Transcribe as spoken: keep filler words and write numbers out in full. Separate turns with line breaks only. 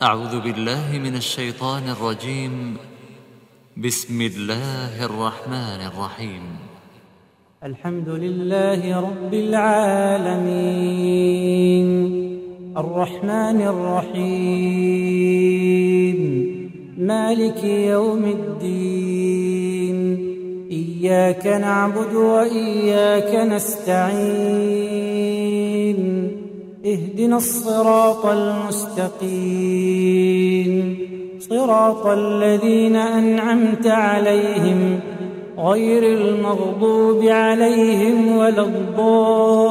أعوذ بالله من الشيطان الرجيم. بسم الله الرحمن الرحيم.
الحمد لله رب العالمين الرحمن الرحيم مالك يوم الدين إياك نعبد وإياك نستعين اهدنا الصراط المستقيم صراط الذين أنعمت عليهم غير المغضوب عليهم ولا الضالين.